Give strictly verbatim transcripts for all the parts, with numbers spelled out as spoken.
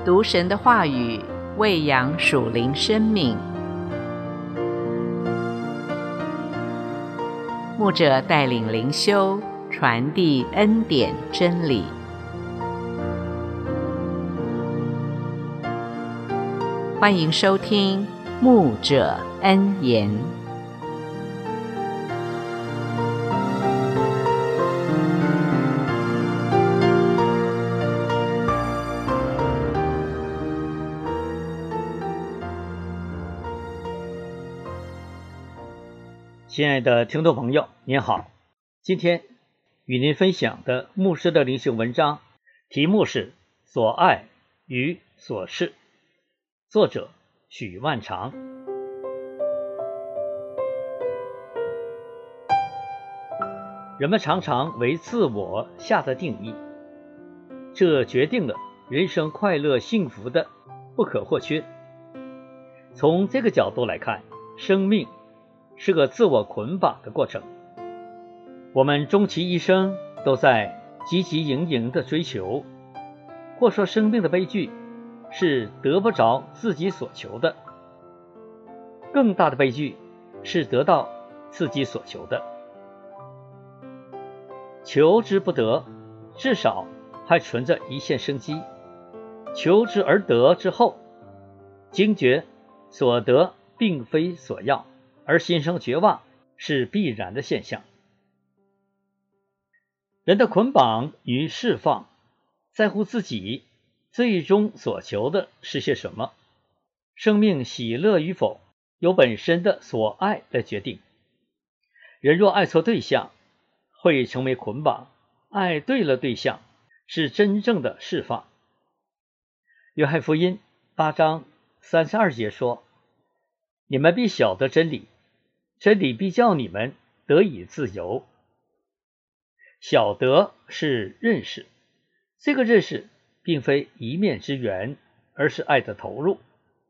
读神的话语，喂养属灵生命。牧者带领灵修，传递恩典真理。欢迎收听牧者恩言。 亲爱的听众朋友，您好，今天与您分享的牧师的灵修文章，题目是所爱与所事，作者许万长。人们常常为自我下的定义，这决定了人生快乐幸福的不可或缺。从这个角度来看，生命是个自我捆绑的过程，我们终其一生都在汲汲营营的追求，或说生命的悲剧是得不着自己所求的，更大的悲剧是得到自己所求的。求之不得，至少还存着一线生机；求之而得之后，惊觉所得并非所要，而心生绝望是必然的现象。人的捆绑与释放，在乎自己最终所求的是些什么。生命喜乐与否，由本身的所爱来决定。人若爱错对象，会成为捆绑；爱对了对象，是真正的释放。约翰福音八章三十二节说：你们必晓得真理，真理必叫你们得以自由。晓得是认识，这个认识并非一面之缘，而是爱的投入。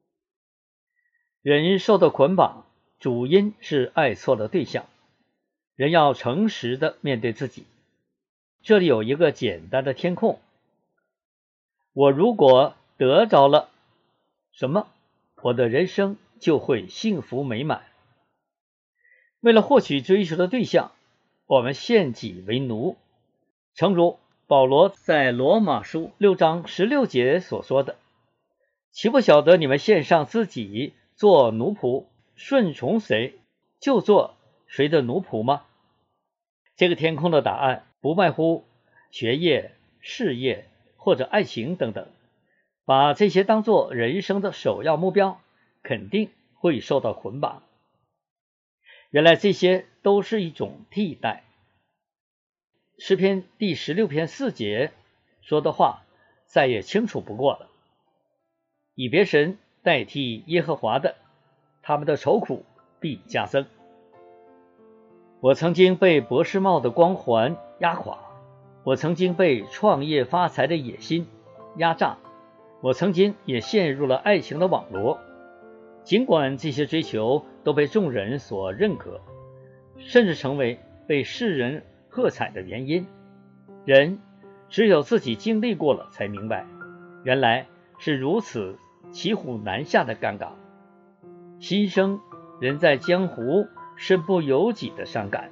人受到捆绑，主因是爱错了对象。人要诚实的面对自己。这里有一个简单的填空：我如果得着了什么，我的人生就会幸福美满。为了获取追求的对象，我们献己为奴，诚如保罗在罗马书六章十六节所说的：岂不晓得你们献上自己做奴仆，顺从谁就做谁的奴仆吗？这个填空的答案不外乎学业、事业或者爱情等等，把这些当作人生的首要目标，肯定会受到捆绑。原来这些都是一种替代。诗篇第十六篇四节说的话再也清楚不过了：以别神代替耶和华的，他们的愁苦必加增。我曾经被博士帽的光环压垮，我曾经被创业发财的野心压榨，我曾经也陷入了爱情的网罗。尽管这些追求都被众人所认可，甚至成为被世人喝彩的原因，人只有自己经历过了才明白，原来是如此骑虎难下的尴尬。心生人在江湖身不由己的伤感。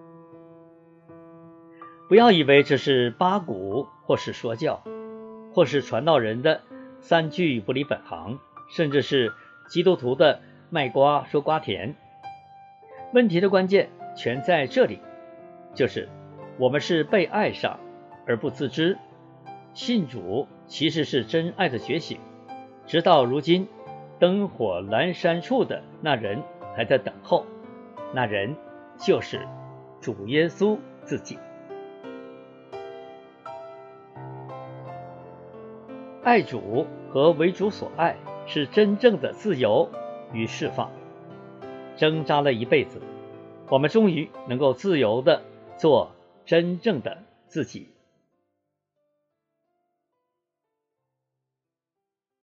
不要以为这是八股或是说教，或是传道人的三句不离本行，甚至是基督徒的卖瓜说瓜甜。问题的关键全在这里，就是我们是被爱上而不自知。信主其实是真爱的觉醒，直到如今灯火阑珊处的那人还在等候，那人就是主耶稣自己。爱主和为主所爱是真正的自由与释放。挣扎了一辈子，我们终于能够自由地做真正的自己。